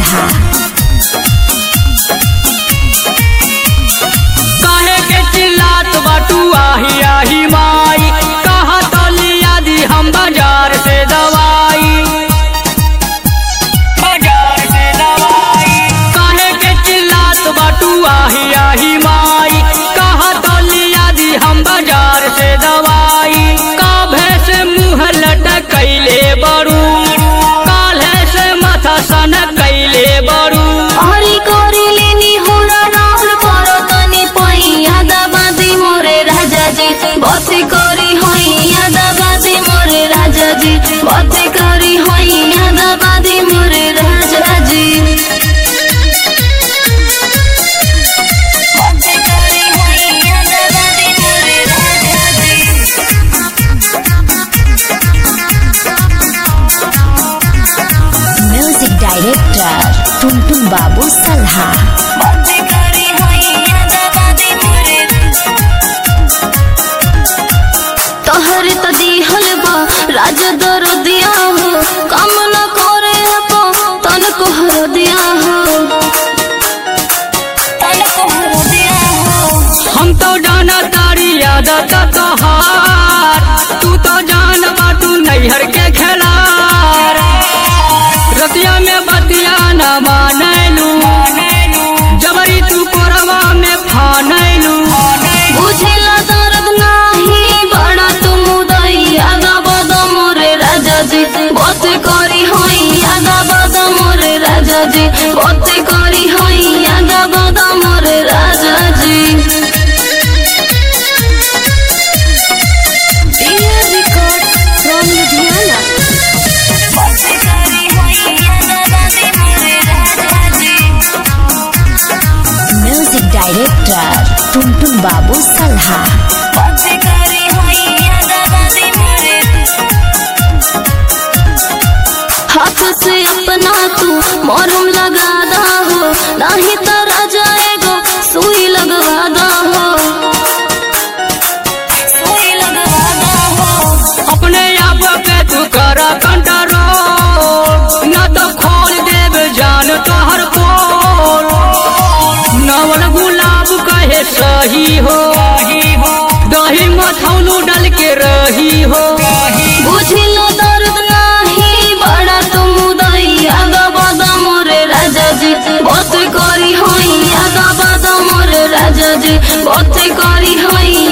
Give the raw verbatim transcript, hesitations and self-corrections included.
सलहा। काहे के चिल्लात बाटू आही आही माई, कहा तो लिया दी हम बाजार से दवाई, बाजार से दवाई। काहे के चिल्लात बाटू आही आही माई, कहा तो लिया दी हम बाजार से दवाई। काभे से मुँह लटकैले बड़ू, काल्हे से माथा सन कैले बड़ू। हरी कोरी लेनी होरा राहुल करो तनी पैया दबादी मोरे राजा जी, बत्ती करी होइया दबादी मोरे राजा जी, बत्ती करी होइया दबादी मोरे राजा जी, बत्ती करी होइया दबादी मोरे राजा जी। म्यूजिक डायरेक्टर टुनटुन बाबू सलहा। तोहरे तो दिहल बा राज दर दिया हो, काम न करे अपो तन को हर दिया हो, तन को हर दिया हो। हम तो जाना तारी आदत तोहार, तू तो जान बाटू नैहर के खेलार। रतिया में बतिया न मानैलू, जबरी तू कोरवा में फानैलू। बुझेला दर्द नाही बड़ा तुम उदैया दबद मोरे राजा जी, बत करी होइया दबद मोरे राजा जी, बत करी होइया दबद मोरे राजा जी। म्यूजिक डायरेक्टर टुनटुन बाबू सलहा। हाथ से अपना तू मरहम लगा दा हो, नहीं तो राजा एगो सुई लगवा दा हो, सुई लगवा दा हो। अपने आप पे तू कर कंट्रोल, न तो खोल देव जान तोहर पोल। नवल गुलाब कहे सही हो, दही मथौलू डल के रही हो। बुझलो दर्द नाही बड़ा तुम उदैया दबद मोरे राजा जी, बत करी होइया दबद मोरे राजा जी, बत करी होइया